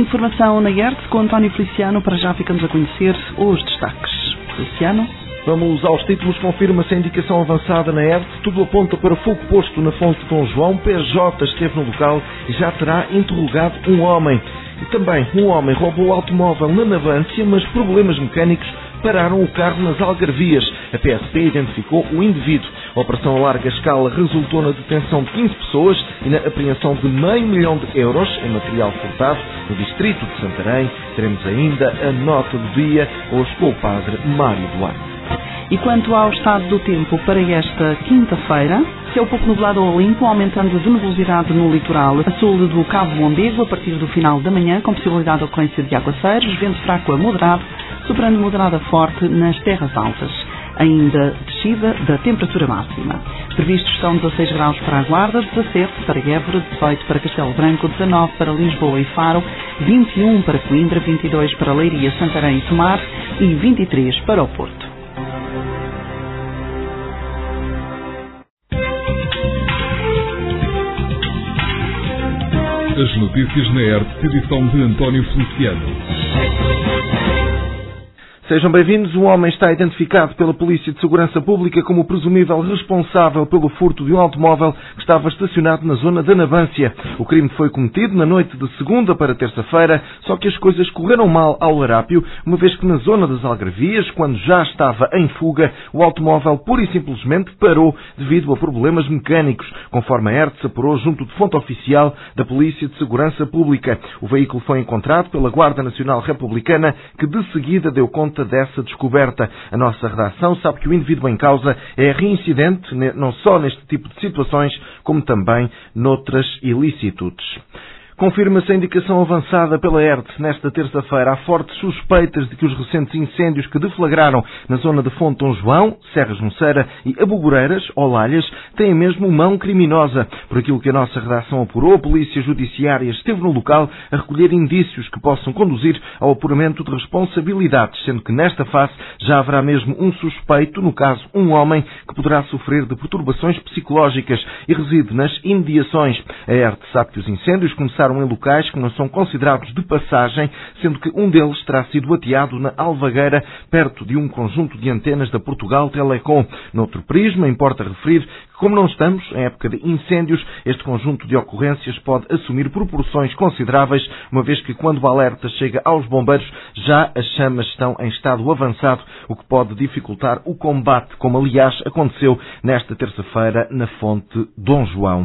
Informação na IERT com António Feliciano. Para já ficamos a conhecer os destaques. Feliciano. Vamos aos títulos. Confirma-se a indicação avançada na ERT. Tudo aponta para fogo posto na fonte de Dom João. PJ esteve no local e já terá interrogado um homem. E também um homem roubou o automóvel na Navância, mas problemas mecânicos pararam o carro nas Algarvias. A PSP identificou o indivíduo. A operação a larga escala resultou na detenção de 15 pessoas e na apreensão de €500 mil em material furtado no distrito de Santarém. Teremos ainda a nota do dia, hoje com o padre Mário Duarte. E quanto ao estado do tempo para esta quinta-feira, céu pouco nublado ou limpo, aumentando a nebulosidade no litoral a sul do Cabo Mondego a partir do final da manhã, com possibilidade de ocorrência de aguaceiros, vento fraco a moderado, soprando moderada forte nas terras altas. Ainda descida da temperatura máxima. Previstos são 16 graus para a Guarda, 17 para Évora, 18 para Castelo Branco, 19 para Lisboa e Faro, 21 para Coimbra, 22 para Leiria, Santarém e Tomar e 23 para o Porto. As notícias na ERT, edição de António Feliciano. Sejam bem-vindos. Um homem está identificado pela Polícia de Segurança Pública como o presumível responsável pelo furto de um automóvel que estava estacionado na zona da Navância. O crime foi cometido na noite de segunda para terça-feira, só que as coisas correram mal ao larápio, uma vez que na zona das Algarvias, quando já estava em fuga, o automóvel pura e simplesmente parou devido a problemas mecânicos, conforme a ERT se apurou junto de fonte oficial da Polícia de Segurança Pública. O veículo foi encontrado pela Guarda Nacional Republicana, que de seguida deu conta dessa descoberta. A nossa redação sabe que o indivíduo em causa é reincidente, não só neste tipo de situações, como também noutras ilicitudes. Confirma-se a indicação avançada pela ERT nesta terça-feira. Há fortes suspeitas de que os recentes incêndios que deflagraram na zona de Fonte Dom João, Serras Moceira e Abugoreiras, Olalhas, têm mesmo mão criminosa. Por aquilo que a nossa redação apurou, a Polícia Judiciária esteve no local a recolher indícios que possam conduzir ao apuramento de responsabilidades, sendo que nesta fase já haverá mesmo um suspeito, no caso um homem, que poderá sofrer de perturbações psicológicas e reside nas imediações. A ERT sabe que os incêndios começaram em locais que não são considerados de passagem, sendo que um deles terá sido ateado na Alvagueira, perto de um conjunto de antenas da Portugal Telecom. Noutro prisma, importa referir que, como não estamos em época de incêndios, este conjunto de ocorrências pode assumir proporções consideráveis, uma vez que quando o alerta chega aos bombeiros, já as chamas estão em estado avançado, o que pode dificultar o combate, como aliás aconteceu nesta terça-feira na Fonte Dom João.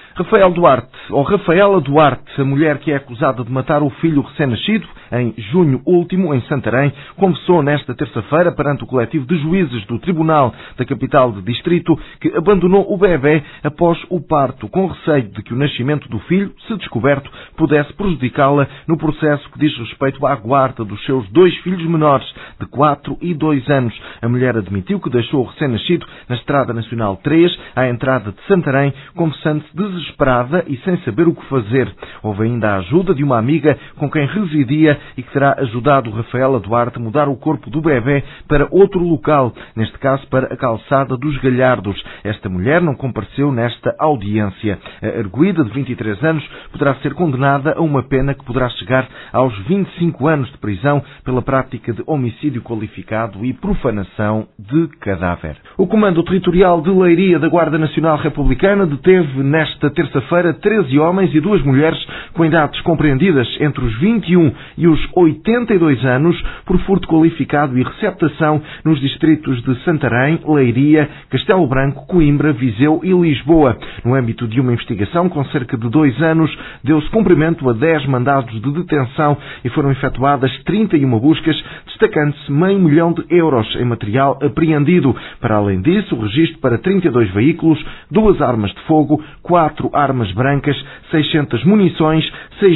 Rafaela Duarte, a mulher que é acusada de matar o filho recém-nascido em junho último, em Santarém, confessou nesta terça-feira perante o coletivo de juízes do Tribunal da Capital de Distrito que abandonou o bebê após o parto, com receio de que o nascimento do filho, se descoberto, pudesse prejudicá-la no processo que diz respeito à guarda dos seus 2 filhos menores, de 4 e 2 anos. A mulher admitiu que deixou o recém-nascido na Estrada Nacional 3, à entrada de Santarém, confessando-se desesperada e sem saber o que fazer. Houve ainda a ajuda de uma amiga com quem residia e que terá ajudado Rafaela Duarte a mudar o corpo do bebê para outro local, neste caso para a calçada dos Galhardos. Esta mulher não compareceu nesta audiência. A arguida, de 23 anos, poderá ser condenada a uma pena que poderá chegar aos 25 anos de prisão pela prática de homicídio qualificado e profanação de cadáver. O Comando Territorial de Leiria da Guarda Nacional Republicana deteve nesta terça-feira 13 homens e 2 mulheres com idades compreendidas entre os 21 e os 82 anos por furto qualificado e receptação nos distritos de Santarém, Leiria, Castelo Branco, Coimbra, Viseu e Lisboa. No âmbito de uma investigação com cerca de 2 anos, deu-se cumprimento a 10 mandados de detenção e foram efetuadas 31 buscas, destacando-se €500 mil em material apreendido. Para além disso, o registro para 32 veículos, 2 armas de fogo, 4 armas brancas, 600 munições,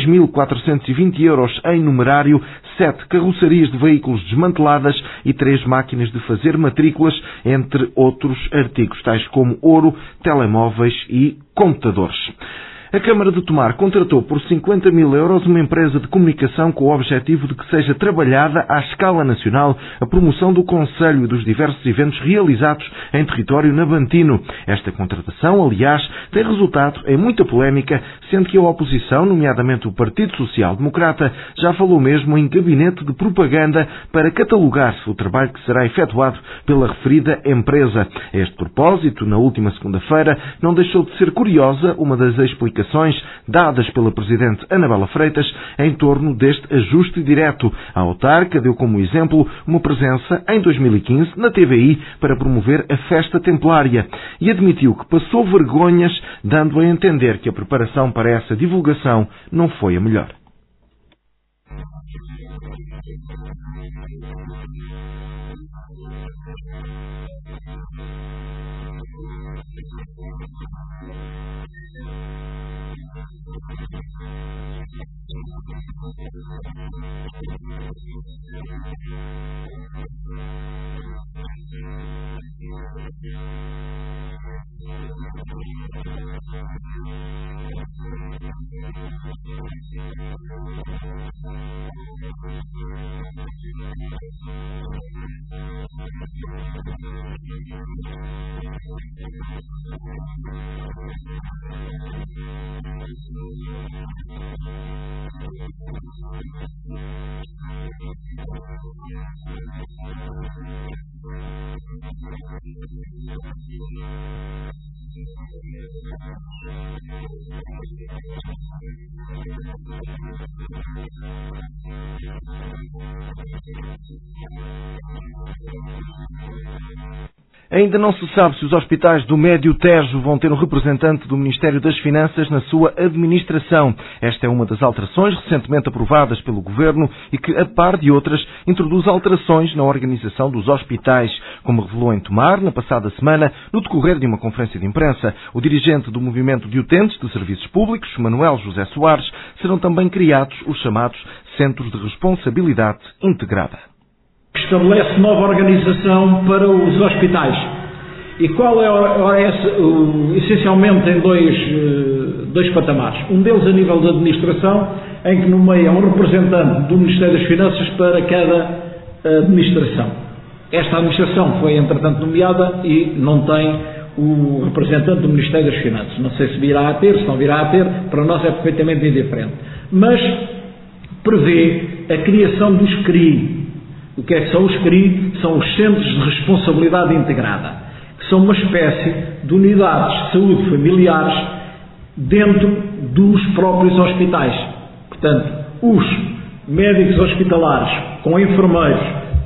€6.420 em numerário, 7 carrocerias de veículos desmanteladas e 3 máquinas de fazer matrículas, entre outros artigos, tais como ouro, telemóveis e computadores. A Câmara de Tomar contratou por 50 mil euros uma empresa de comunicação com o objetivo de que seja trabalhada à escala nacional a promoção do Conselho e dos diversos eventos realizados em território navantino. Esta contratação, aliás, tem resultado em muita polémica, sendo que a oposição, nomeadamente o Partido Social Democrata, já falou mesmo em gabinete de propaganda para catalogar o trabalho que será efetuado pela referida empresa. A este propósito, na última segunda-feira, não deixou de ser curiosa uma das explicações dadas pela Presidente Anabela Freitas em torno deste ajuste direto. A autarca deu como exemplo uma presença em 2015 na TVI para promover a festa templária e admitiu que passou vergonhas, dando a entender que a preparação para essa divulgação não foi a melhor. Ainda não se sabe se os hospitais do Médio Tejo vão ter um representante do Ministério das Finanças na sua administração. Esta é uma das alterações recentemente aprovadas pelo Governo e que, a par de outras, introduz alterações na organização dos hospitais. Como revelou em Tomar, na passada semana, no decorrer de uma conferência de imprensa, o dirigente do Movimento de Utentes de Serviços Públicos, Manuel José Soares, serão também criados os chamados Centros de Responsabilidade Integrada. Estabelece nova organização para os hospitais. E qual é essencialmente em dois patamares. Um deles a nível da administração, em que nomeia um representante do Ministério das Finanças para cada administração. Esta administração foi, entretanto, nomeada e não tem o representante do Ministério das Finanças. Não sei se virá a ter, se não virá a ter, para nós é perfeitamente indiferente. Mas prevê a criação dos CRI. O que é que são os CRI? São os Centros de Responsabilidade Integrada, que são uma espécie de unidades de saúde familiares dentro dos próprios hospitais. Portanto, os médicos hospitalares com enfermeiros,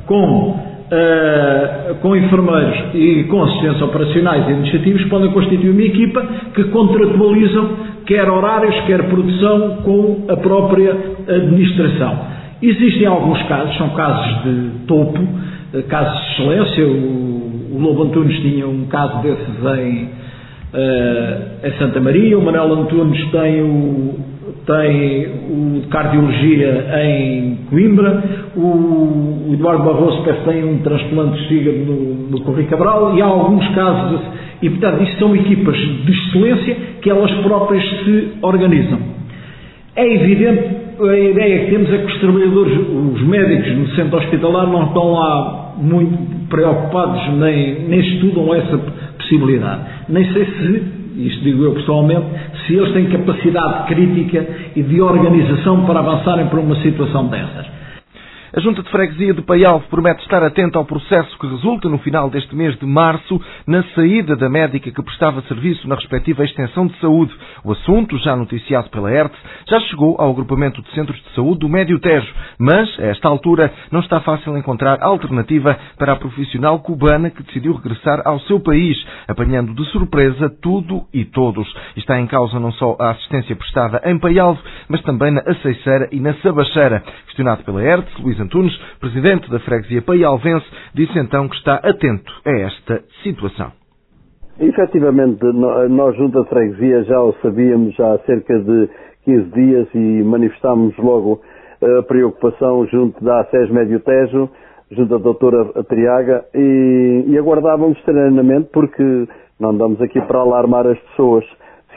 com enfermeiros e com assistentes operacionais e administrativos podem constituir uma equipa que contratualizam quer horários, quer produção com a própria administração. Existem alguns casos, são casos de topo, casos de excelência. O Lobo Antunes tinha um caso desses em Santa Maria, o Manuel Antunes tem o de cardiologia em Coimbra, o Eduardo Barroso parece que tem um transplante de fígado no Correio Cabral, e há alguns casos, e portanto isto são equipas de excelência que elas próprias se organizam. É evidente, a ideia que temos é que os trabalhadores, os médicos no centro hospitalar não estão lá muito preocupados, nem estudam essa possibilidade. Nem sei se, isto digo eu pessoalmente, se eles têm capacidade crítica e de organização para avançarem para uma situação dessas. A Junta de Freguesia de Paialve promete estar atenta ao processo que resulta no final deste mês de março na saída da médica que prestava serviço na respectiva extensão de saúde. O assunto, já noticiado pela ERTE, já chegou ao agrupamento de centros de saúde do Médio Tejo, mas, a esta altura, não está fácil encontrar alternativa para a profissional cubana que decidiu regressar ao seu país, apanhando de surpresa tudo e todos. Está em causa não só a assistência prestada em Paialve, mas também na Aceiceira e na Sabacheira. Questionado pela ERTE, Luís Antunes, presidente da freguesia paialvense, disse então que está atento a esta situação. Efetivamente, nós, Junta de Freguesia, já o sabíamos há cerca de 15 dias e manifestámos logo a preocupação junto da ACES Médio Tejo, junto da doutora Triaga, e aguardávamos serenamente, porque não andamos aqui para alarmar as pessoas. Se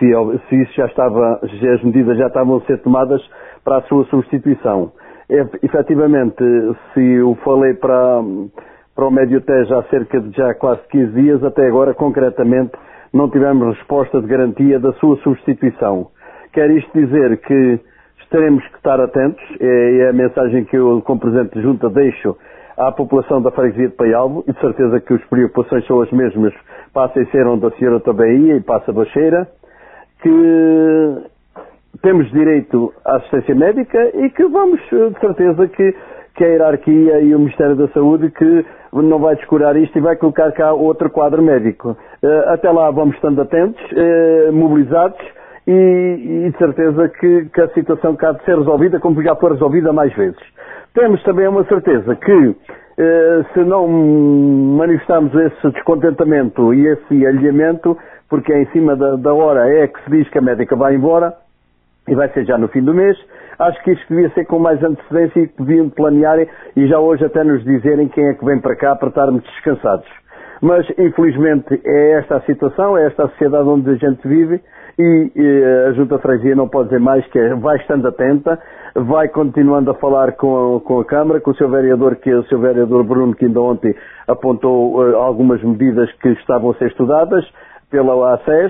se isso já estava, se as medidas já estavam a ser tomadas para a sua substituição. Efetivamente, se eu falei para o Médio Tejo há cerca de já quase 15 dias, até agora, concretamente, não tivemos resposta de garantia da sua substituição. Quer isto dizer que teremos que estar atentos, é a mensagem que eu, como Presidente de Junta, deixo à população da freguesia de Paialvo, e de certeza que as preocupações são as mesmas, passa a ser onde a senhora também ia e passa a Baixeira, que temos direito à assistência médica e que vamos, de certeza, que a hierarquia e o Ministério da Saúde que não vai descurar isto e vai colocar cá outro quadro médico. Até lá vamos estando atentos, mobilizados, e de certeza que a situação cá de ser resolvida, como já foi resolvida mais vezes. Temos também uma certeza que, se não manifestarmos esse descontentamento e esse alheamento, porque é em cima da hora é que se diz que a médica vai embora, e vai ser já no fim do mês, acho que isto devia ser com mais antecedência e que deviam planear e já hoje até nos dizerem quem é que vem para cá para estarmos descansados. Mas, infelizmente, é esta a situação, é esta a sociedade onde a gente vive e a Junta de Freguesia não pode dizer mais que vai estando atenta, vai continuando a falar com a Câmara, com o Sr. Vereador, que é o Sr. Vereador Bruno, que ainda ontem apontou algumas medidas que estavam a ser estudadas pela ACES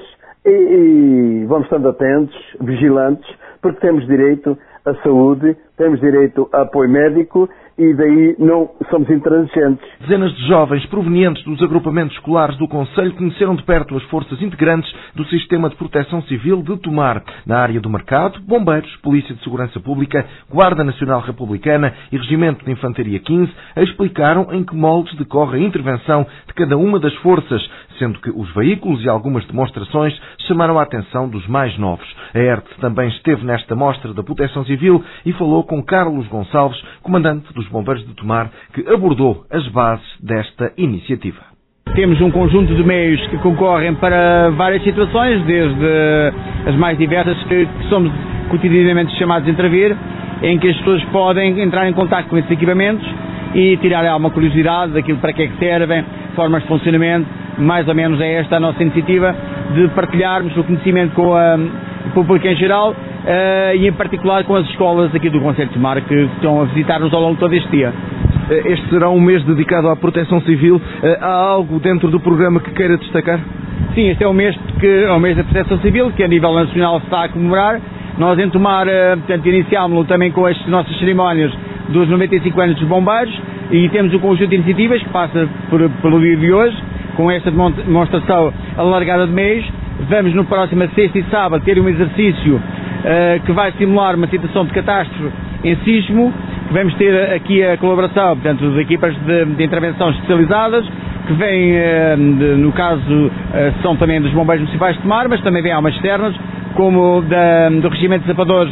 e vamos estando atentos, vigilantes, porque temos direito à saúde, temos direito a apoio médico e daí não somos intransigentes. Dezenas de jovens provenientes dos agrupamentos escolares do Concelho conheceram de perto as forças integrantes do Sistema de Proteção Civil de Tomar, na área do Mercado, Bombeiros, Polícia de Segurança Pública, Guarda Nacional Republicana e Regimento de Infantaria 15, explicaram em que moldes decorre a intervenção de cada uma das forças, sendo que os veículos e algumas demonstrações chamaram a atenção dos mais novos. A ERTE também esteve nesta mostra da Proteção Civil e falou com Carlos Gonçalves, comandante dos Bombeiros de Tomar, que abordou as bases desta iniciativa. Temos um conjunto de meios que concorrem para várias situações, desde as mais diversas que somos cotidianamente chamados a intervir, em que as pessoas podem entrar em contacto com esses equipamentos e tirar alguma curiosidade daquilo para que é que servem, formas de funcionamento. Mais ou menos é esta a nossa iniciativa de partilharmos o conhecimento com o público em geral e em particular com as escolas aqui do Concelho de Tomar que estão a visitar-nos ao longo de todo este dia. Este será um mês dedicado à Proteção Civil. Há algo dentro do programa que queira destacar? Sim, este é o mês da Proteção Civil, que a nível nacional se está a comemorar. Nós em Tomar, portanto, iniciámos-lo também com as nossas cerimónias dos 95 anos dos bombeiros e temos um conjunto de iniciativas que passa pelo dia de hoje, com esta demonstração alargada de meios. Vamos no próximo sexta e sábado ter um exercício que vai simular uma situação de catástrofe em sismo. Vamos ter aqui a colaboração, portanto, de equipas de intervenção especializadas, que vêm, no caso, são também dos Bombeiros Municipais de Tomar, mas também vêm almas externas, como do Regimento de Sapadores,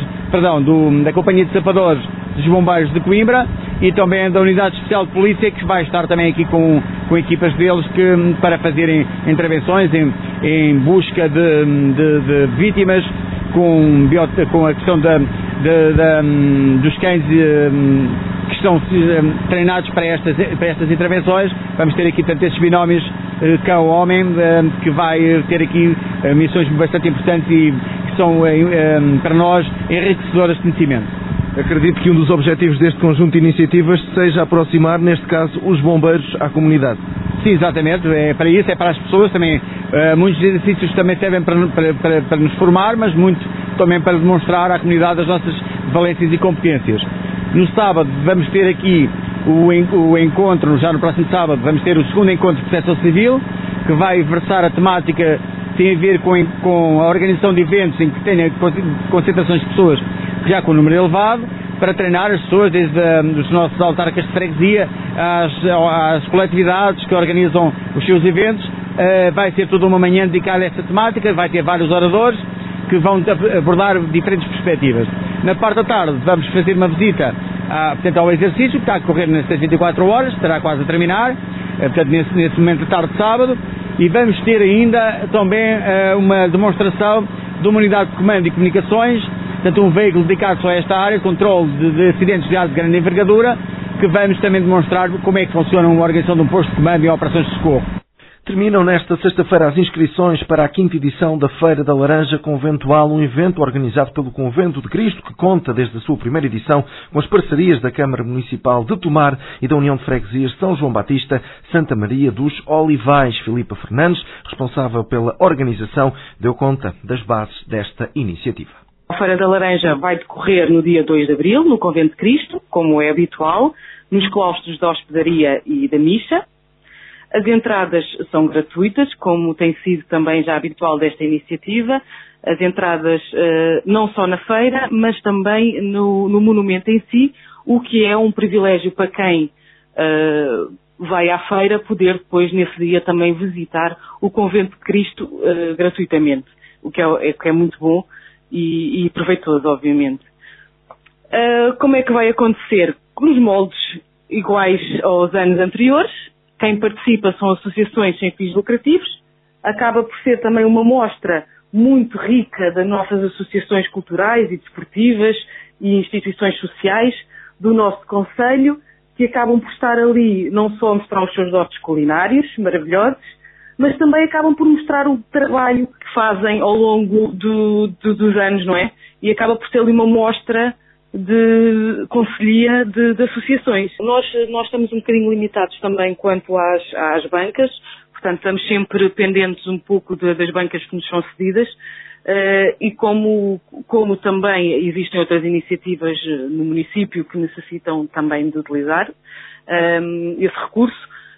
da Companhia de Sapadores dos Bombeiros de Coimbra e também da Unidade Especial de Polícia, que vai estar também aqui com equipas deles para fazerem intervenções em busca de vítimas, com a questão dos cães que estão treinados para estas intervenções. Vamos ter aqui, portanto, estes binómios cão-homem, que vai ter aqui missões bastante importantes e que são para nós enriquecedoras de conhecimento. Acredito que um dos objetivos deste conjunto de iniciativas seja aproximar, neste caso, os bombeiros à comunidade. Sim, exatamente, é para isso, é para as pessoas também. Muitos exercícios também servem para nos formar, mas muito também para demonstrar à comunidade as nossas valências e competências. No sábado vamos ter aqui o encontro, já no próximo sábado, vamos ter o segundo encontro de Proteção Civil, que vai versar a temática que tem a ver com a organização de eventos em que tenha concentrações de pessoas já com um número elevado, para treinar as pessoas, desde os nossos autarcas de freguesia às coletividades que organizam os seus eventos. Vai ser toda uma manhã dedicada a essa temática, vai ter vários oradores que vão abordar diferentes perspectivas. Na parte da tarde vamos fazer uma visita ao exercício que está a decorrer nestas 24 horas, estará quase a terminar, portanto nesse momento da tarde de sábado, e vamos ter ainda também uma demonstração de uma unidade de comando e comunicações, portanto um veículo dedicado só a esta área, controle de acidentes de grande envergadura, que vamos também demonstrar como é que funciona uma organização de um posto de comando e operações de socorro. Terminam nesta sexta-feira as inscrições para a 5ª edição da Feira da Laranja Conventual, um evento organizado pelo Convento de Cristo que conta desde a sua primeira edição com as parcerias da Câmara Municipal de Tomar e da União de Freguesias de São João Batista, Santa Maria dos Olivais. Filipa Fernandes, responsável pela organização, deu conta das bases desta iniciativa. A Feira da Laranja vai decorrer no dia 2 de abril, no Convento de Cristo, como é habitual, nos claustros da Hospedaria e da Missa. As entradas são gratuitas, como tem sido também já habitual desta iniciativa. As entradas não só na feira, mas também no monumento em si, o que é um privilégio para quem vai à feira poder depois, nesse dia, também visitar o Convento de Cristo gratuitamente, o que é muito bom e proveitoso, obviamente. Como é que vai acontecer? Nos moldes iguais aos anos anteriores. Quem participa são associações sem fins lucrativos. Acaba por ser também uma mostra muito rica das nossas associações culturais e desportivas e instituições sociais do nosso concelho, que acabam por estar ali não só a mostrar os seus dotes culinários maravilhosos, mas também acabam por mostrar o trabalho que fazem ao longo dos anos, não é? E acaba por ser ali uma mostra de conselhia de associações. Nós estamos um bocadinho limitados também quanto às bancas, portanto estamos sempre pendentes um pouco das bancas que nos são cedidas e como também existem outras iniciativas no município que necessitam também de utilizar esse recurso,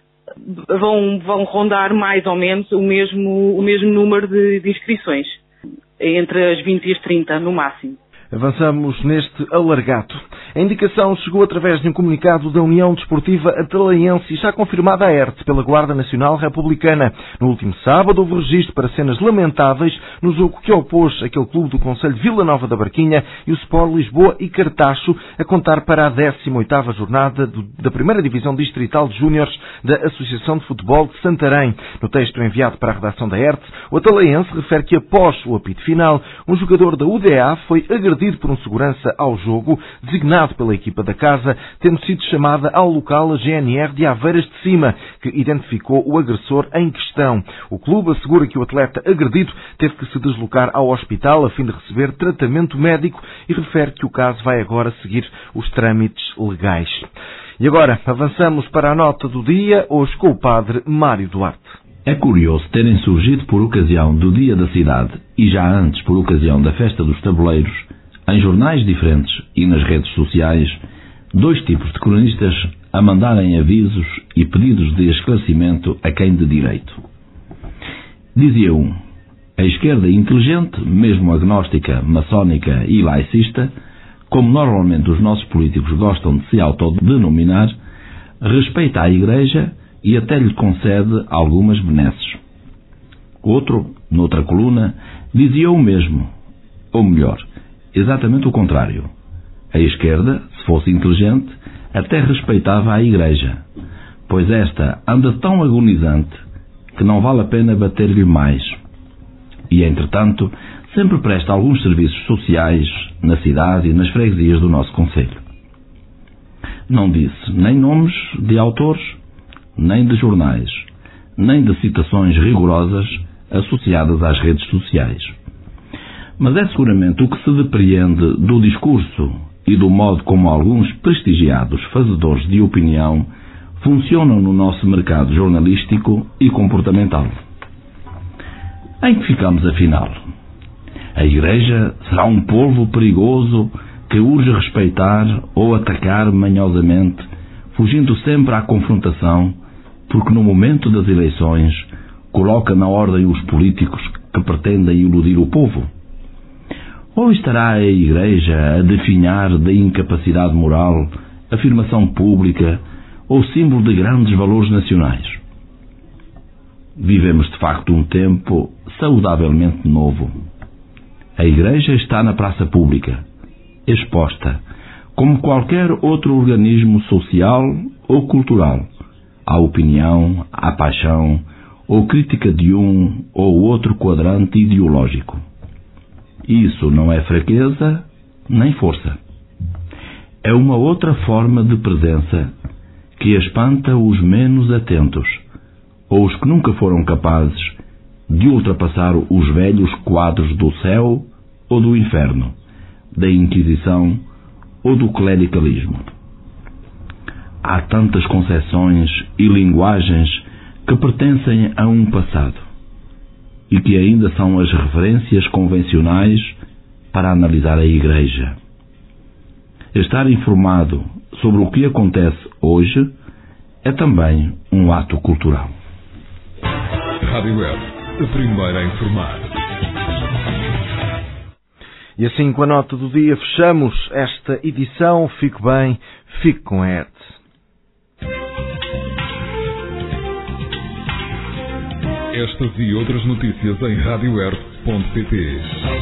vão rondar mais ou menos o mesmo número de inscrições, entre as 20 e as 30 no máximo. Avançamos neste alargato. A indicação chegou através de um comunicado da União Desportiva Atalaense e está confirmada a ERTE pela Guarda Nacional Republicana. No último sábado houve registro para cenas lamentáveis no jogo que opôs aquele clube do concelho de Vila Nova da Barquinha e o Sport Lisboa e Cartacho, a contar para a 18ª jornada da primeira divisão distrital de júniores da Associação de Futebol de Santarém. No texto enviado para a redação da ERTE, o Atalaense refere que após o apito final, um jogador da UDA foi agredido por um segurança ao jogo, designado pela equipa da casa, tendo sido chamada ao local a GNR de Aveiras de Cima, que identificou o agressor em questão. O clube assegura que o atleta agredido teve que se deslocar ao hospital a fim de receber tratamento médico e refere que o caso vai agora seguir os trâmites legais. E agora avançamos para a nota do dia, hoje com o padre Mário Duarte. É curioso terem surgido por ocasião do Dia da Cidade e já antes por ocasião da Festa dos Tabuleiros, em jornais diferentes e nas redes sociais, dois tipos de cronistas a mandarem avisos e pedidos de esclarecimento a quem de direito. Dizia um: a esquerda inteligente, mesmo agnóstica, maçónica e laicista, como normalmente os nossos políticos gostam de se autodenominar, respeita a Igreja e até lhe concede algumas benesses. Outro, noutra coluna, dizia o mesmo, ou melhor, exatamente o contrário. A esquerda, se fosse inteligente, até respeitava a Igreja, pois esta anda tão agonizante que não vale a pena bater-lhe mais. E, entretanto, sempre presta alguns serviços sociais na cidade e nas freguesias do nosso concelho. Não disse nem nomes de autores, nem de jornais, nem de citações rigorosas associadas às redes sociais. Mas é seguramente o que se depreende do discurso e do modo como alguns prestigiados fazedores de opinião funcionam no nosso mercado jornalístico e comportamental. Em que ficamos, afinal? A Igreja será um polvo perigoso que urge respeitar ou atacar manhosamente, fugindo sempre à confrontação, porque no momento das eleições coloca na ordem os políticos que pretendem iludir o povo? Ou estará a Igreja a definhar da incapacidade moral, afirmação pública ou símbolo de grandes valores nacionais? Vivemos de facto um tempo saudavelmente novo. A Igreja está na praça pública, exposta, como qualquer outro organismo social ou cultural, à opinião, à paixão ou crítica de um ou outro quadrante ideológico. Isso não é fraqueza nem força. É uma outra forma de presença que espanta os menos atentos ou os que nunca foram capazes de ultrapassar os velhos quadros do céu ou do inferno, da Inquisição ou do clericalismo. Há tantas concepções e linguagens que pertencem a um passado e que ainda são as referências convencionais para analisar a Igreja. Estar informado sobre o que acontece hoje é também um ato cultural. Rádio Web, a primeira a informar. E assim, com a nota do dia, fechamos esta edição. Fique bem, fique com a ERT. Estas e outras notícias em radioweb.pt.